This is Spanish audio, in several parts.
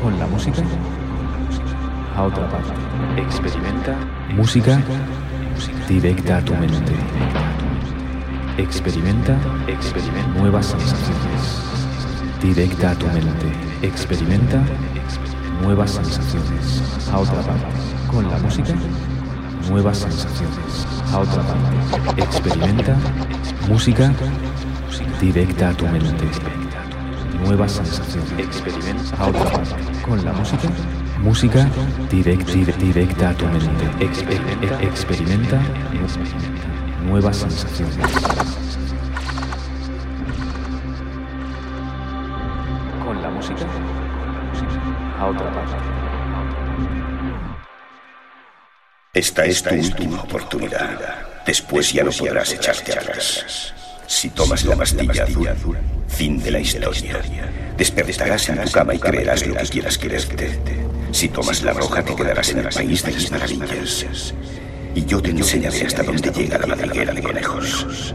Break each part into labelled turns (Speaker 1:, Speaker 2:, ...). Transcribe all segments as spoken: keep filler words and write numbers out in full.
Speaker 1: con la música a otra parte. Experimenta música directa a tu mente. Experimenta, experimenta nuevas sensaciones. Directa a tu mente. Experimenta nuevas sensaciones a otra parte. Con la música, nuevas sensaciones a otra parte. Experimenta música directa a tu mente. Nuevas sensaciones. Experimenta a otra parte. Con la música, música direct, directa a tu mente. Experimenta, experimenta nuevas sensaciones. Con la música a otra parte.
Speaker 2: Esta es tu última oportunidad. Después ya no podrás echarte atrás. Si tomas la pastilla azul, fin de la historia. Despertarás en tu cama y creerás lo que quieras creerte. Si tomas la roja, te quedarás en el país de las maravillas. Y yo te enseñaré hasta dónde llega la madriguera de conejos.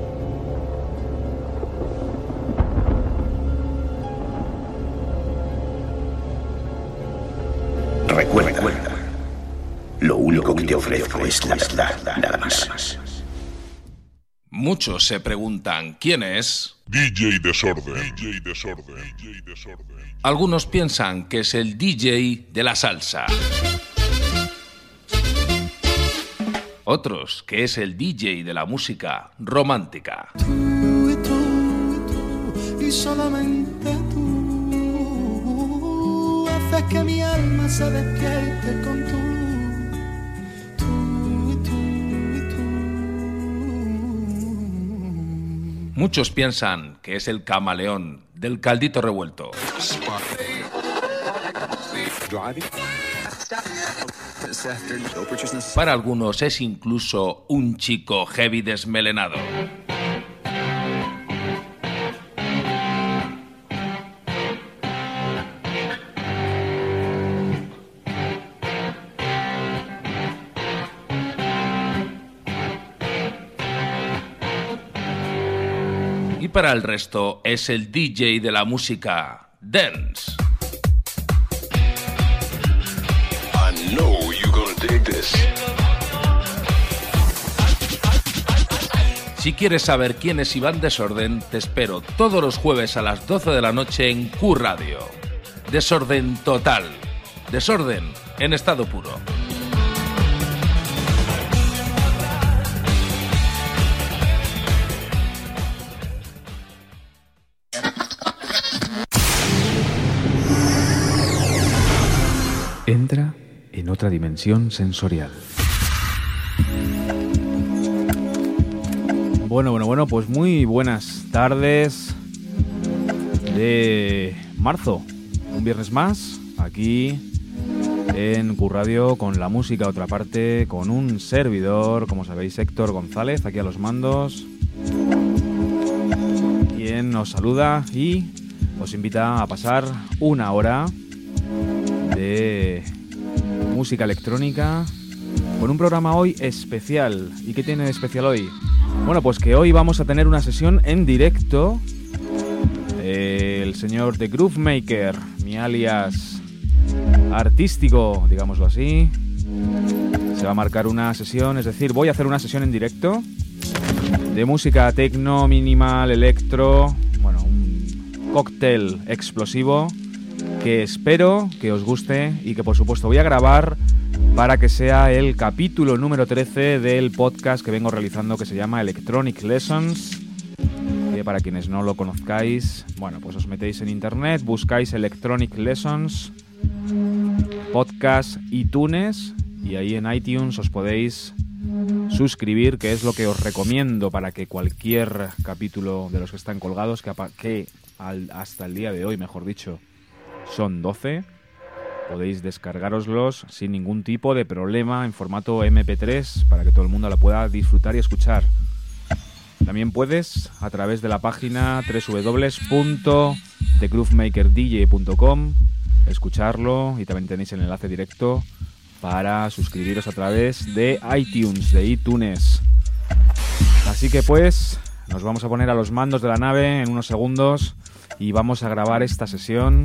Speaker 2: Recuerda, lo único que te ofrezco es la verdad, nada más.
Speaker 3: Muchos se preguntan ¿quién es?
Speaker 4: D J Desorden. D J Desorden. D J Desorden.
Speaker 3: Algunos piensan que es el D J de la salsa. Otros que es el D J de la música romántica.
Speaker 5: Tú y tú, tú y solamente tú haces que mi alma se despierte con tú. Tú y tú y tú.
Speaker 3: Muchos piensan que es el camaleón del caldito revuelto. Para algunos es incluso un chico heavy desmelenado. Y para el resto es el D J de la música dance.
Speaker 4: No, you're gonna dig this.
Speaker 3: Si quieres saber quién es Iván Desorden, te espero todos los jueves a las doce de la noche en Q Radio. Desorden total. Desorden en estado puro.
Speaker 1: Entra en otra dimensión sensorial. Bueno, bueno, bueno, pues muy buenas tardes de marzo. Un viernes más, aquí en Q Radio, con la música a otra parte, con un servidor, como sabéis, Héctor González, aquí a los mandos, quien nos saluda y os invita a pasar una hora de música electrónica con un programa hoy especial. ¿Y qué tiene de especial hoy? Bueno, pues que hoy vamos a tener una sesión en directo. Eh, el señor The Groove Maker, mi alias artístico, digámoslo así, se va a marcar una sesión, es decir, voy a hacer una sesión en directo de música techno, minimal, electro, bueno, un cóctel explosivo que espero que os guste y que por supuesto voy a grabar para que sea el capítulo número trece del podcast que vengo realizando, que se llama Electronic Lessons, que para quienes no lo conozcáis, bueno, pues os metéis en internet, buscáis Electronic Lessons podcast iTunes y ahí en iTunes os podéis suscribir, que es lo que os recomiendo para que cualquier capítulo de los que están colgados, que, que al, hasta el día de hoy, mejor dicho, son doce, podéis descargároslos sin ningún tipo de problema en formato eme pe tres para que todo el mundo la pueda disfrutar y escuchar. También puedes, a través de la página doble u doble u doble u punto the groove maker d j punto com, escucharlo, y también tenéis el enlace directo para suscribiros a través de iTunes, de iTunes. Así que pues, nos vamos a poner a los mandos de la nave en unos segundos y vamos a grabar esta sesión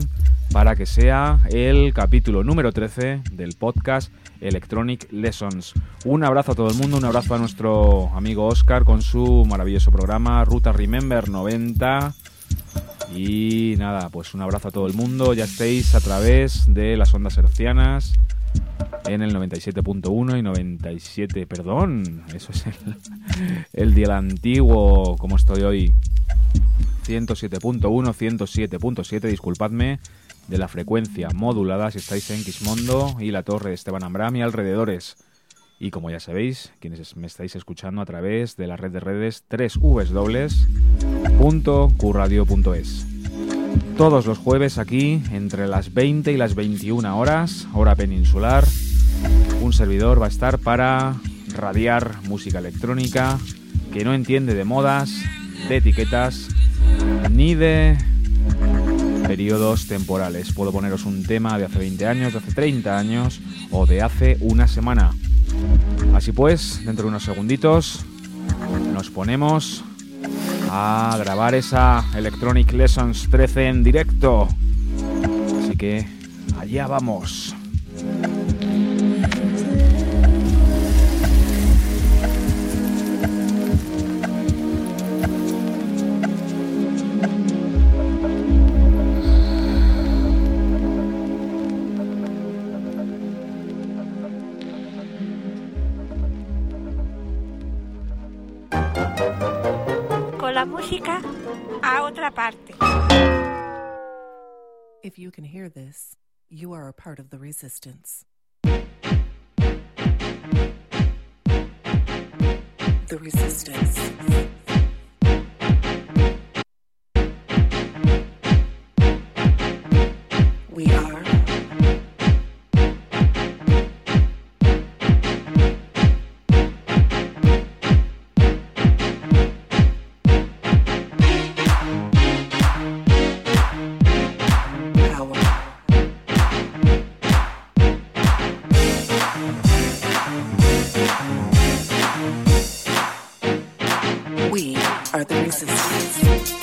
Speaker 1: para que sea el capítulo número trece del podcast Electronic Lessons. Un abrazo a todo el mundo, un abrazo a nuestro amigo Oscar con su maravilloso programa Ruta Remember noventa. Y nada, pues un abrazo a todo el mundo. Ya estáis a través de las ondas hercianas en el noventa y siete punto uno y noventa y siete, perdón, eso es el, el dial antiguo, como estoy hoy, ciento siete punto uno, ciento siete punto siete, disculpadme, de la frecuencia modulada si estáis en Quismondo y la Torre de Esteban Ambram y alrededores. Y como ya sabéis, quienes me estáis escuchando a través de la red de redes doble u doble u doble u punto q radio punto es. Todos los jueves aquí, entre las veinte y las veintiuna horas, hora peninsular, un servidor va a estar para radiar música electrónica que no entiende de modas, de etiquetas, ni de periodos temporales. Puedo poneros un tema de hace veinte años, de hace treinta años o de hace una semana. Así pues, dentro de unos segunditos nos ponemos a grabar esa Electronic Lessons trece en directo. Así que allá vamos.
Speaker 6: La música a otra parte.
Speaker 7: If you can hear this, you are a part of the resistance. The resistance. We are the resistance.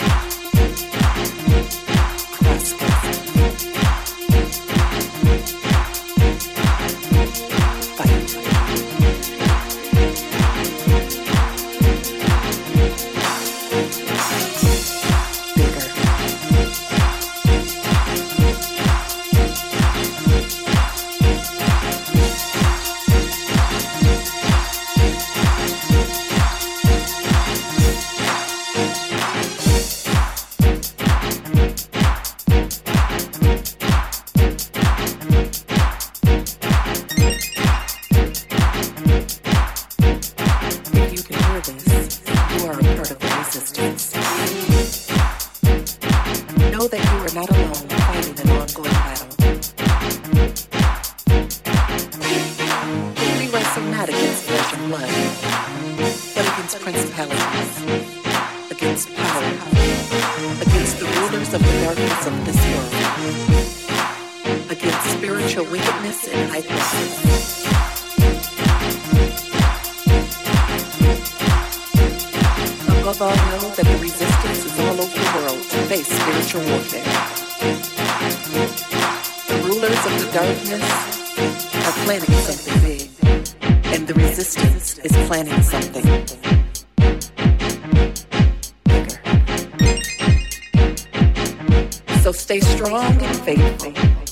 Speaker 7: Stay strong and faithful.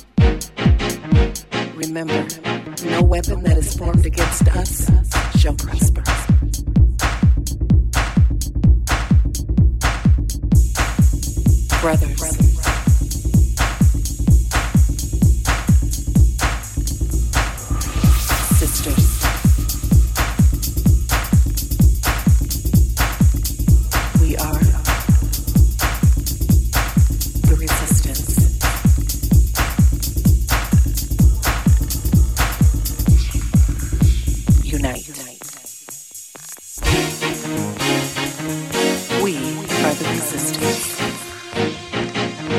Speaker 7: Remember, no weapon that is formed against us shall prosper. Brothers, sisters, we are the resistance. Unite. We are the resistance.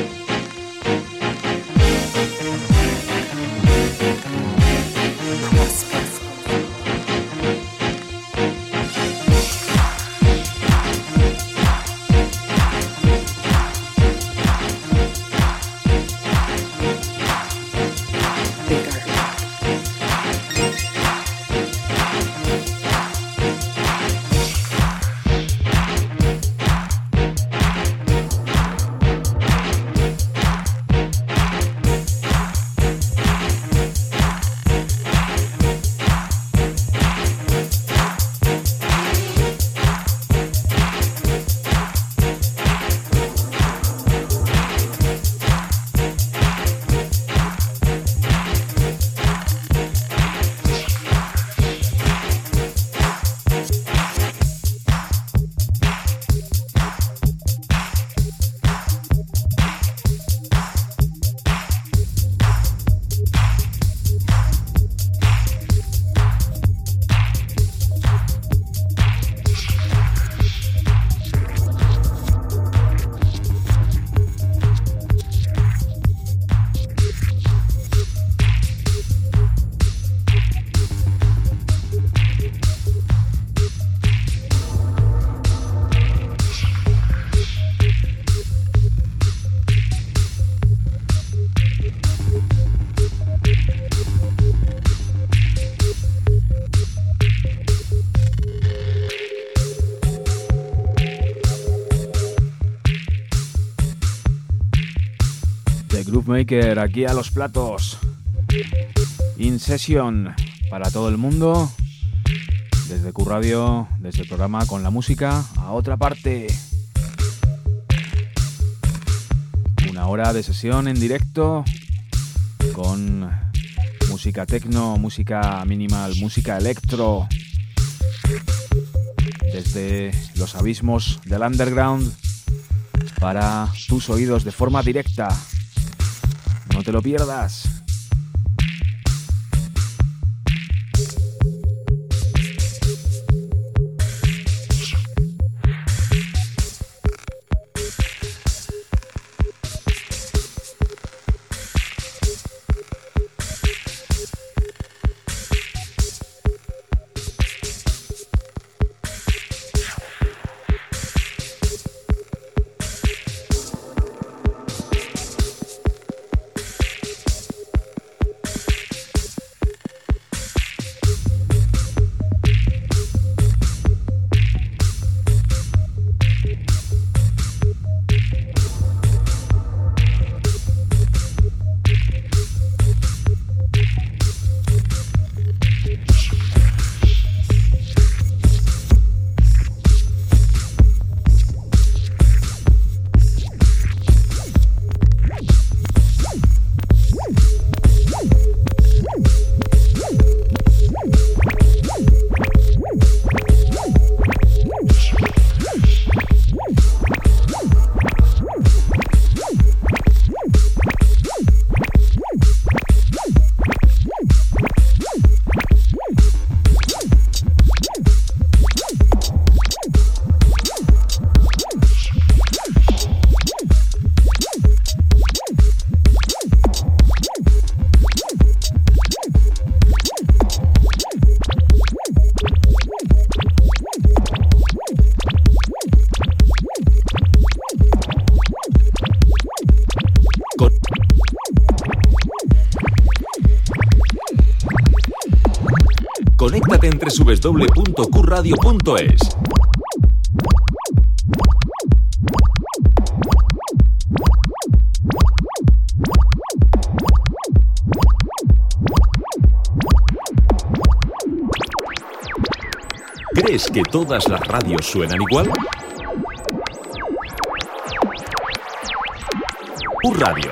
Speaker 1: Maker aquí a los platos. In session para todo el mundo. Desde Q Radio, desde el programa Con la Música a otra parte. Una hora de sesión en directo con música techno, música minimal, música electro. Desde los abismos del underground para tus oídos de forma directa. No te lo pierdas.
Speaker 8: Conéctate en doble u doble u doble u punto q radio punto es. ¿Crees que todas las radios suenan igual? Q Radio.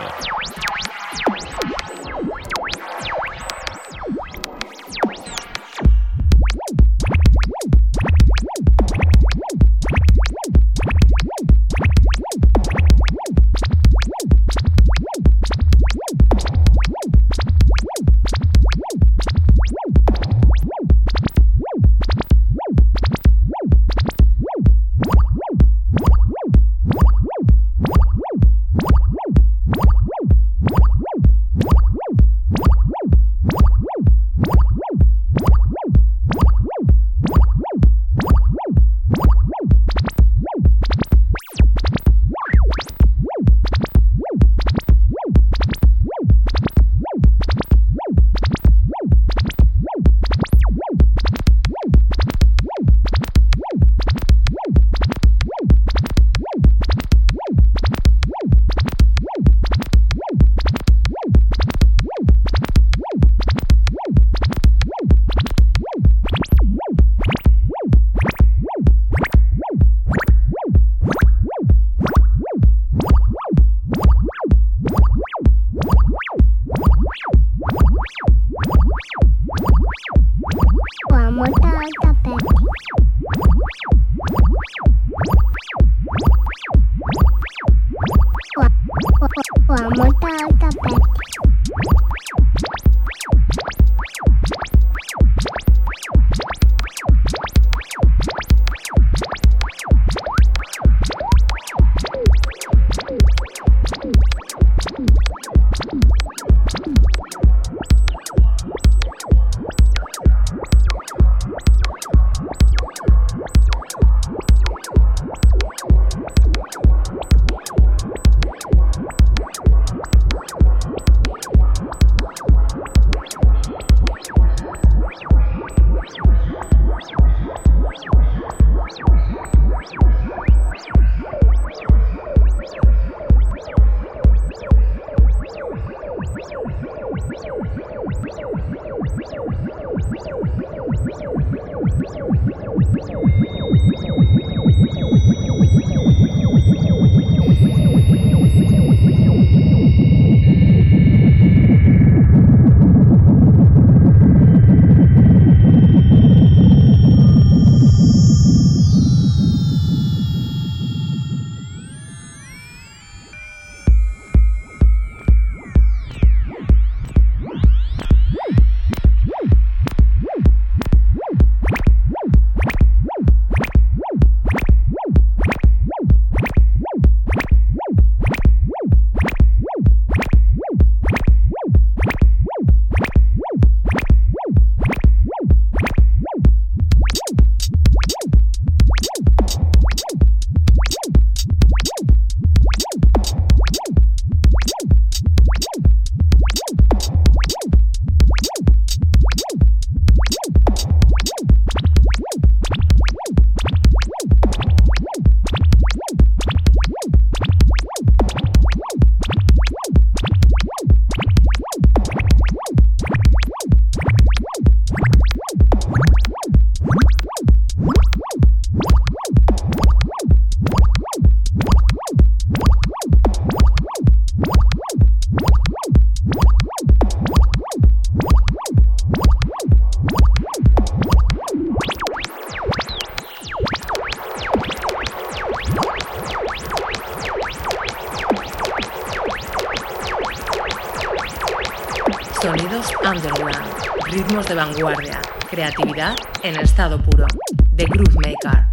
Speaker 9: Sonidos underground, ritmos de vanguardia, creatividad en estado puro. The Groove Maker.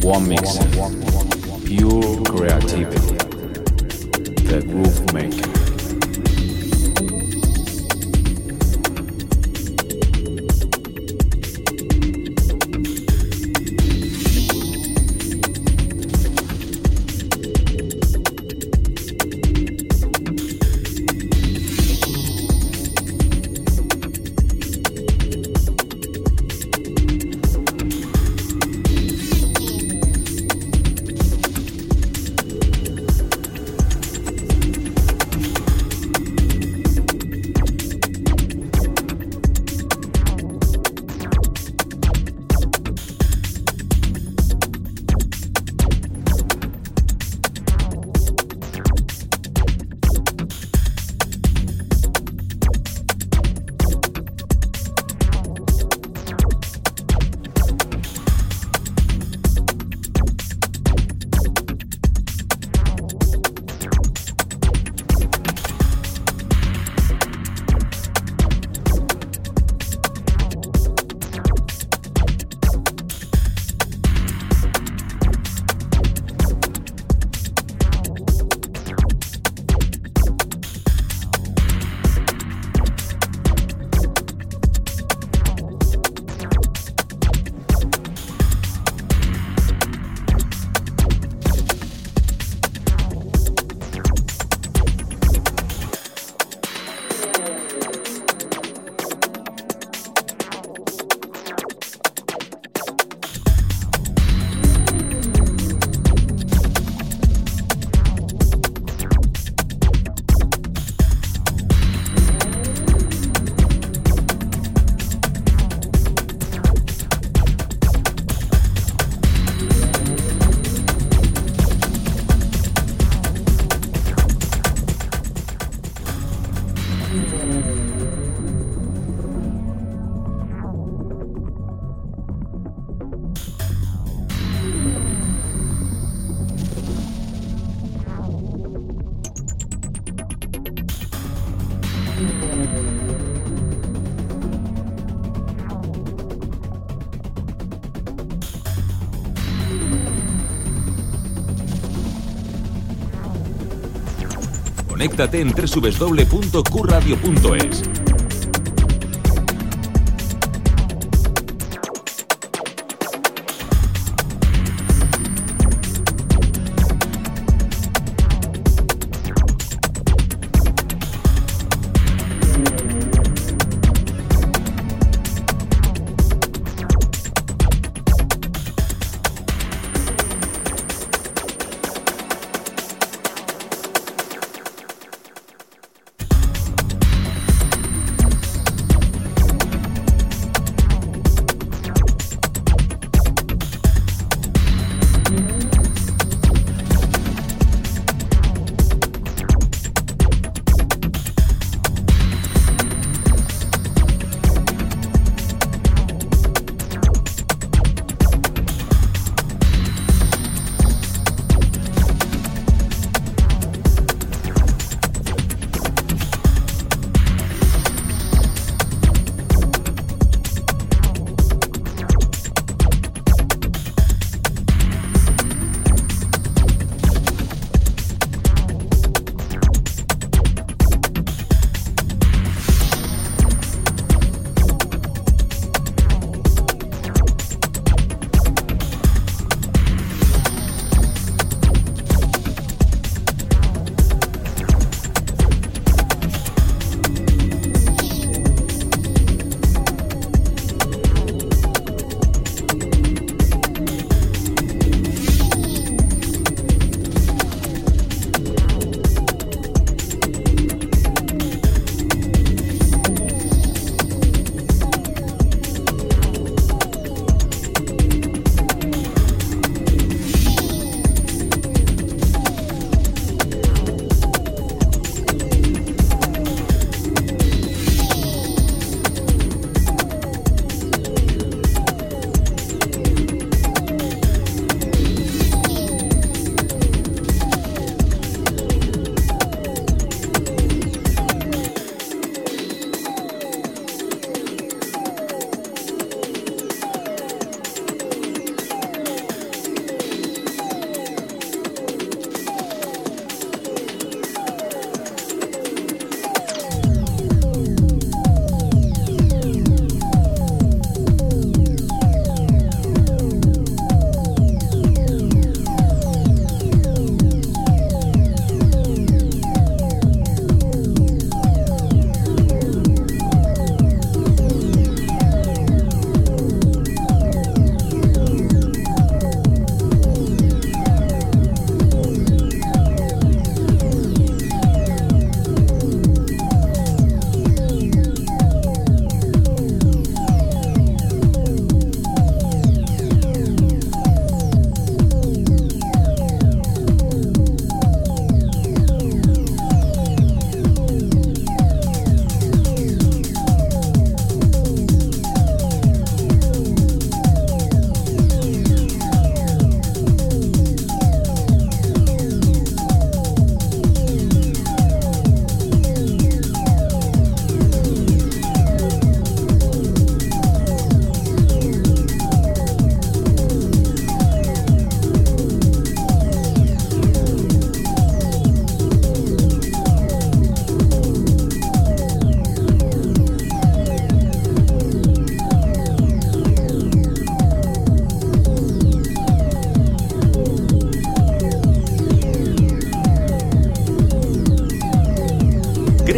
Speaker 1: One mix, pure creativity, the Groove Maker.
Speaker 8: Conéctate en doble u doble u doble u punto q radio punto es.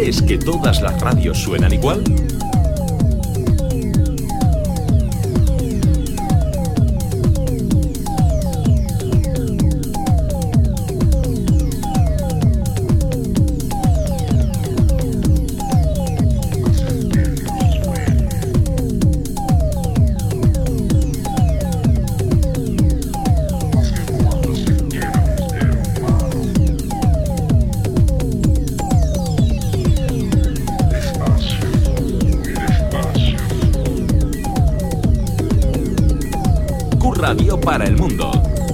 Speaker 8: ¿Crees que todas las radios suenan igual? Radio para el mundo.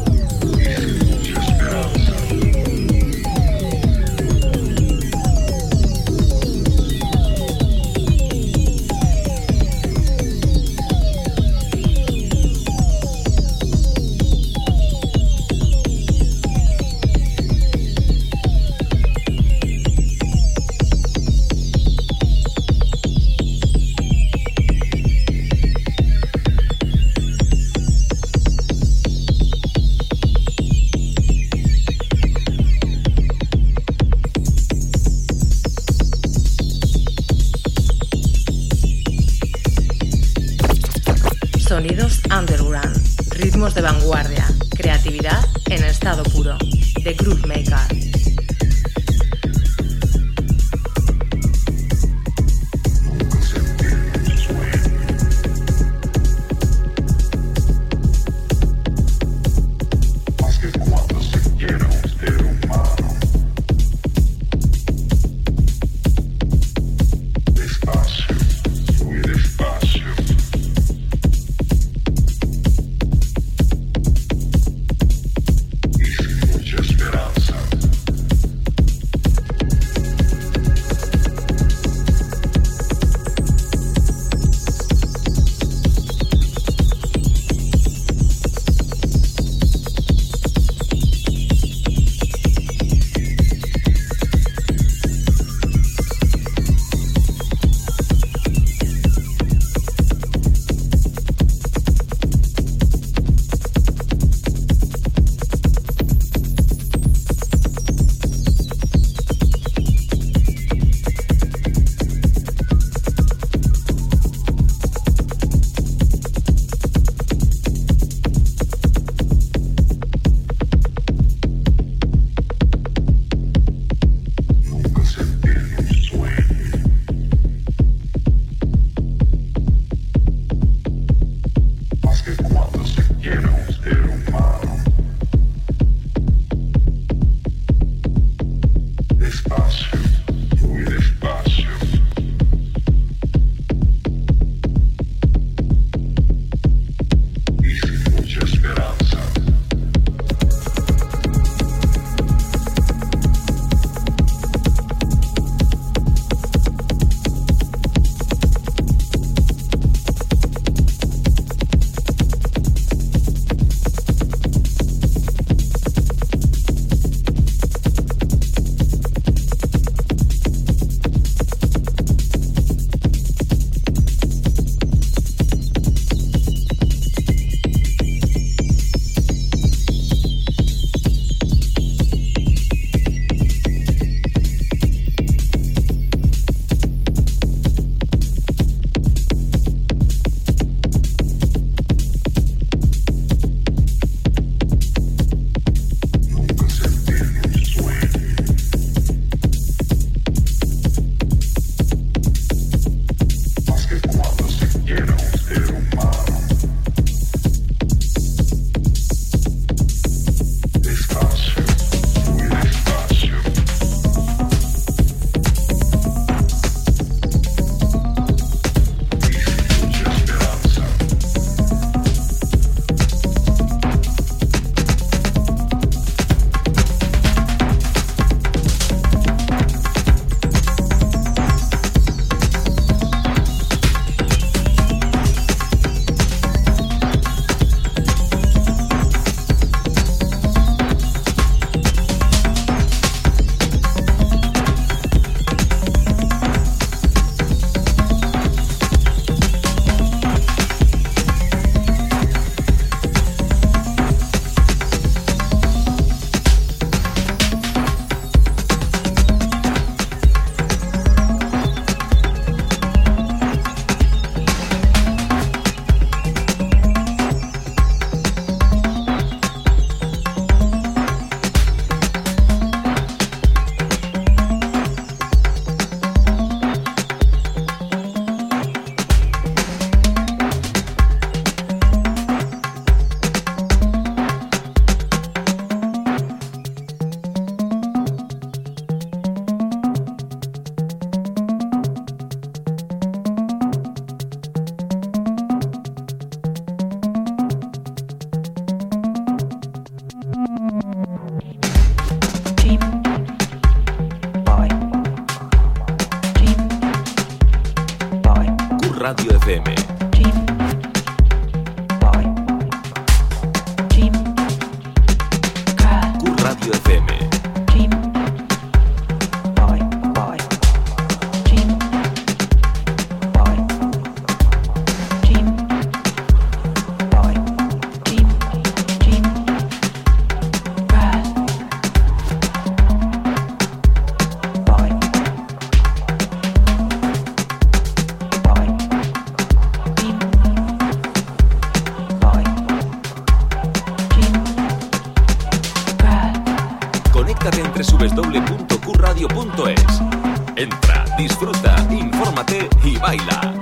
Speaker 9: Sonidos underground, ritmos de vanguardia, creatividad en estado puro. The Groove Maker.
Speaker 4: Esperanza.
Speaker 8: Radio F M. Q Radio F M. Conéctate en doble u doble u doble u punto q radio punto es. Entra, disfruta, infórmate y baila.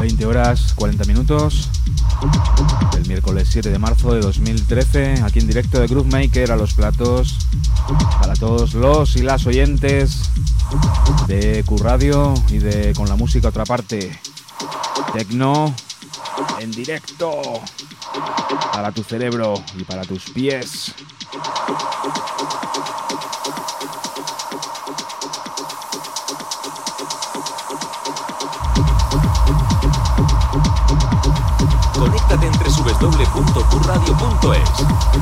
Speaker 1: veinte horas cuarenta minutos del miércoles siete de marzo de dos mil trece, aquí en directo de Groovemaker a los platos para todos los y las oyentes de Q Radio y de Con la Música Otra Parte. Tecno en directo para tu cerebro y para tus pies.
Speaker 8: Conéctate en doble u doble u doble u punto q radio punto es.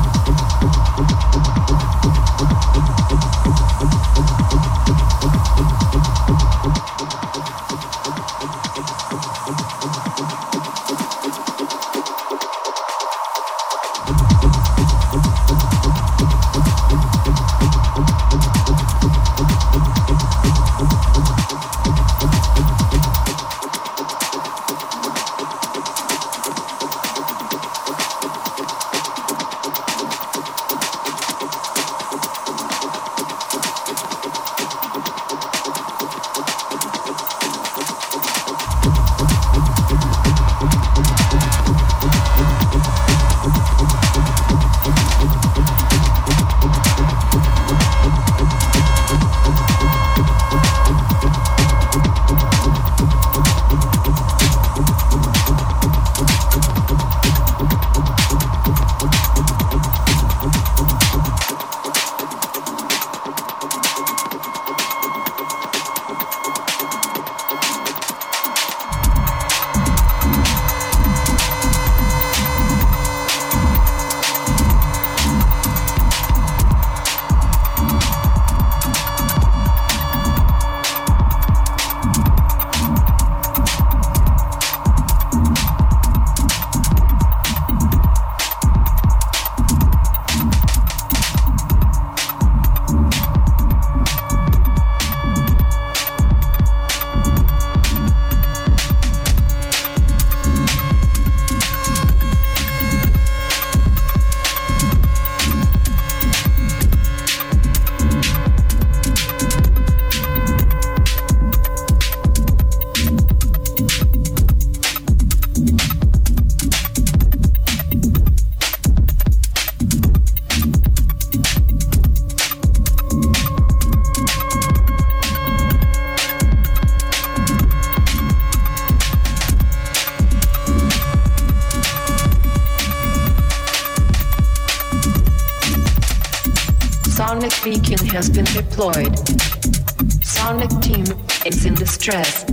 Speaker 9: Sonic beacon has been deployed. Sonic team is in distress.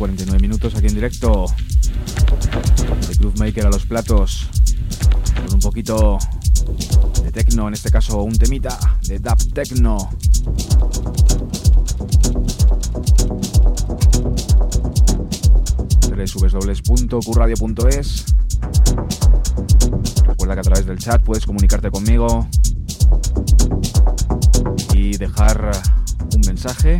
Speaker 1: cuarenta y nueve minutos aquí en directo. De Groovemaker a los platos. Con un poquito de techno, en este caso un temita de dub techno. doble u doble u doble u punto q radio punto es. Recuerda que a través del chat puedes comunicarte conmigo y dejar un mensaje,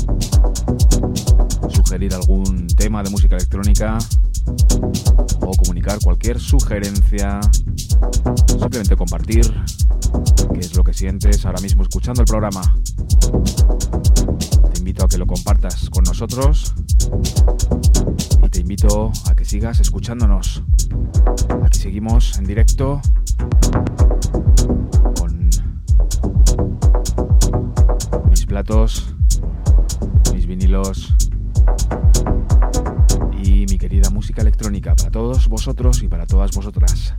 Speaker 1: sugerir algún tema de música electrónica o comunicar cualquier sugerencia, simplemente compartir qué es lo que sientes ahora mismo escuchando el programa. Te invito a que lo compartas con nosotros y te invito a que sigas escuchándonos. Aquí seguimos en directo con mis platos, mis vinilos y mi querida música electrónica para todos vosotros y para todas vosotras.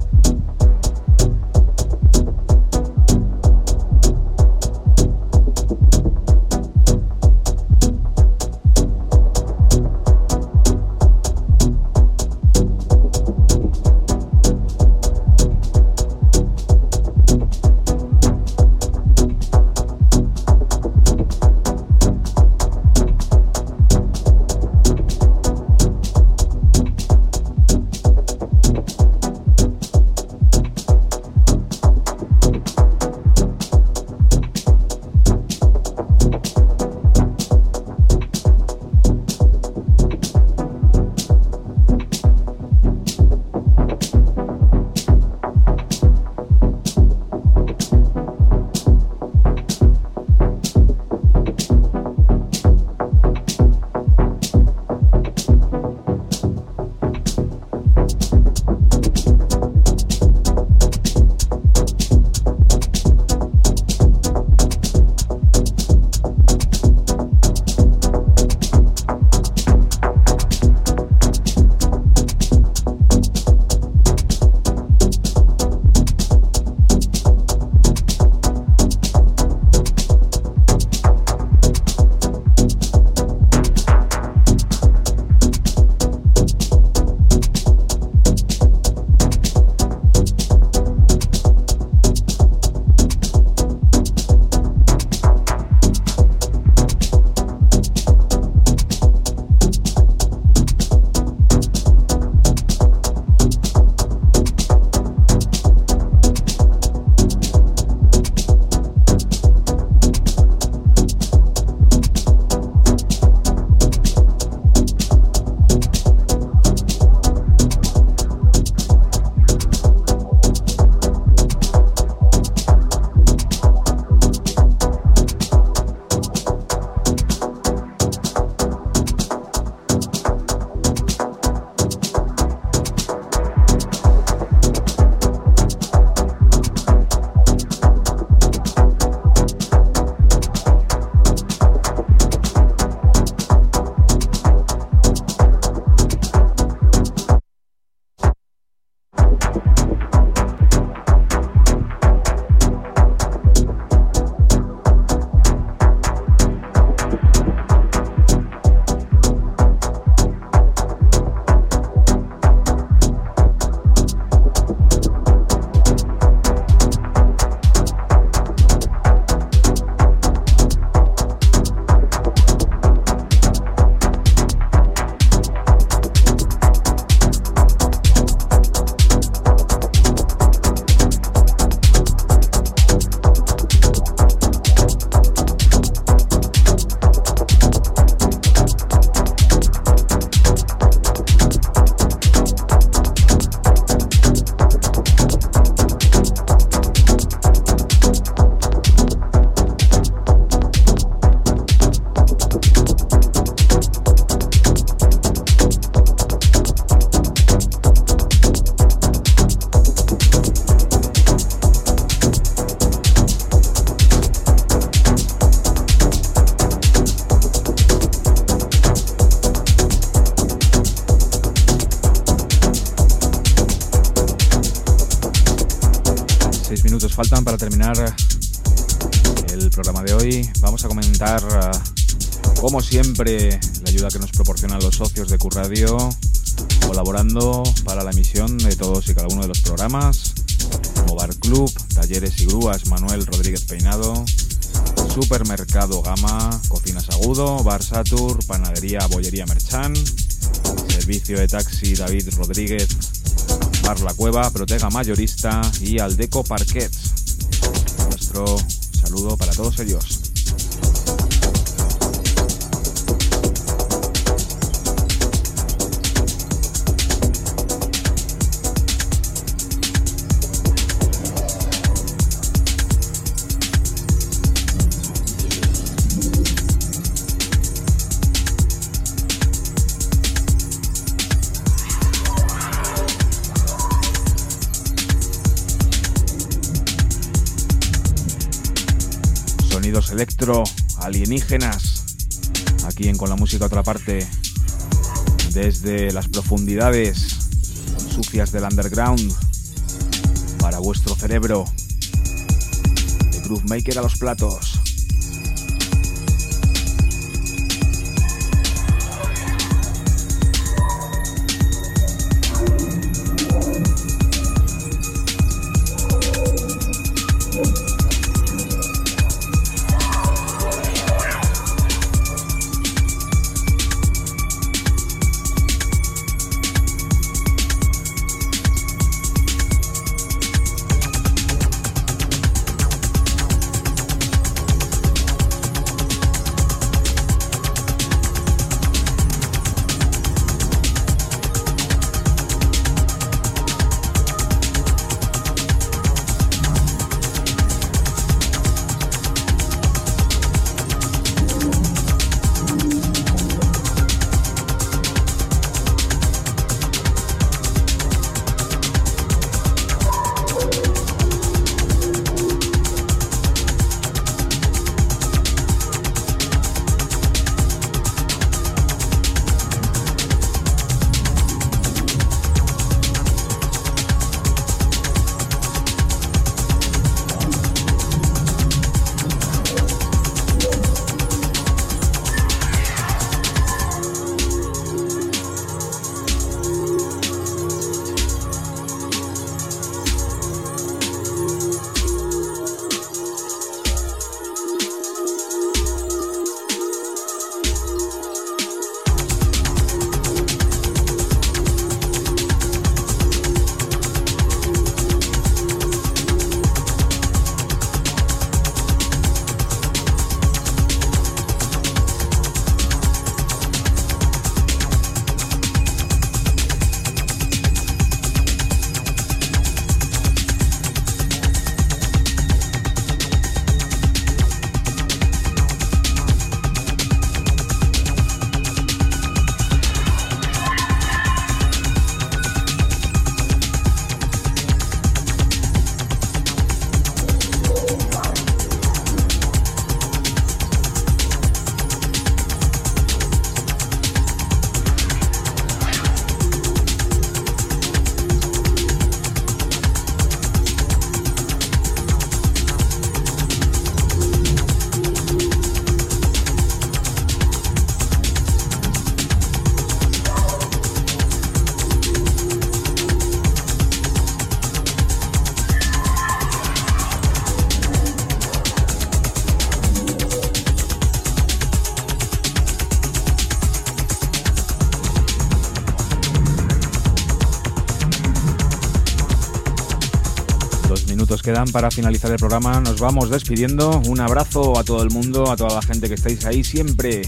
Speaker 1: minutos faltan para terminar el programa de hoy. Vamos a comentar uh, Como siempre, la ayuda que nos proporcionan los socios de Q-Radio, colaborando para la emisión de todos y cada uno de los programas, como Bar Club, Talleres y Grúas Manuel Rodríguez Peinado, Supermercado Gama, Cocinas Agudo, Bar Satur, Panadería Bollería Merchán, Servicio de Taxi David Rodríguez, Bar La Cueva, Protega Mayorista y Aldeco Parquets. Nuestro saludo para todos ellos. Electro, alienígenas, aquí en Con la Música Otra Parte, desde las profundidades sucias del underground, para vuestro cerebro, de Groove Maker a los platos. Quedan para finalizar el programa. Nos vamos despidiendo. Un abrazo a todo el mundo, a toda la gente que estáis ahí siempre,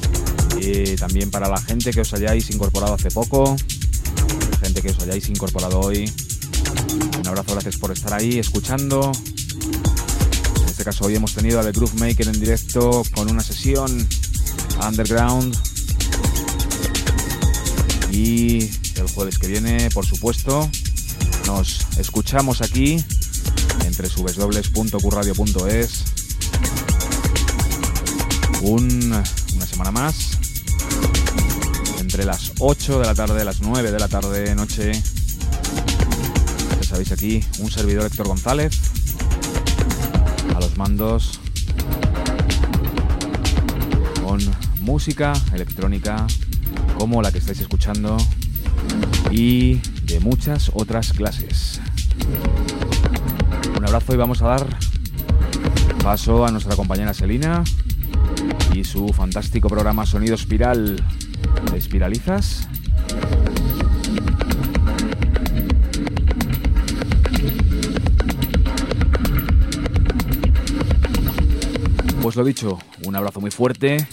Speaker 1: y también para la gente que os hayáis incorporado hace poco, gente que os hayáis incorporado hoy. Un abrazo, gracias por estar ahí escuchando. En este caso hoy hemos tenido a The Groove Maker en directo con una sesión underground, y el jueves que viene, por supuesto, nos escuchamos aquí en doble u doble u doble u punto q radio punto es. Un, una semana más, entre las ocho de la tarde y las nueve de la tarde, noche. Ya sabéis, aquí un servidor, Héctor González, a los mandos, con música electrónica como la que estáis escuchando y de muchas otras clases. Un abrazo y vamos a dar paso a nuestra compañera Selina y su fantástico programa Sonido Espiral. ¿Te espiralizas? Pues lo dicho, un abrazo muy fuerte.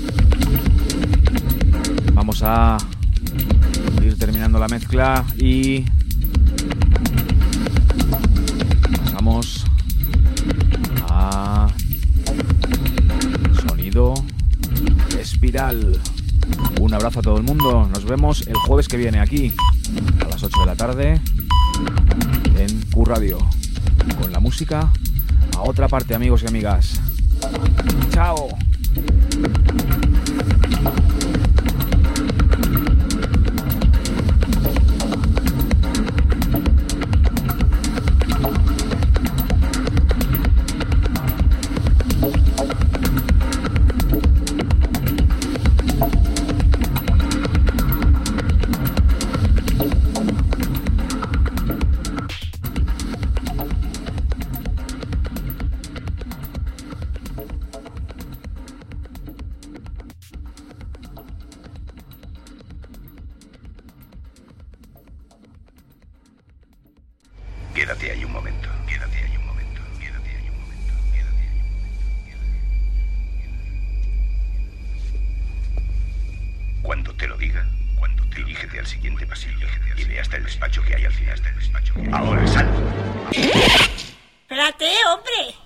Speaker 1: Vamos a ir terminando la mezcla y pasamos a Sonido Espiral. Un abrazo a todo el mundo. Nos vemos el jueves que viene aquí a las ocho de la tarde en Q Radio con la música a otra parte, amigos y amigas. Chao.
Speaker 2: Quédate ahí un momento, quédate ahí un momento, quédate ahí un momento, quédate ahí un momento. Cuando te lo diga, cuando te dirígete al siguiente pasillo y ve hasta el despacho que hay al final del despacho. Ahora sal.
Speaker 6: Espérate, hombre.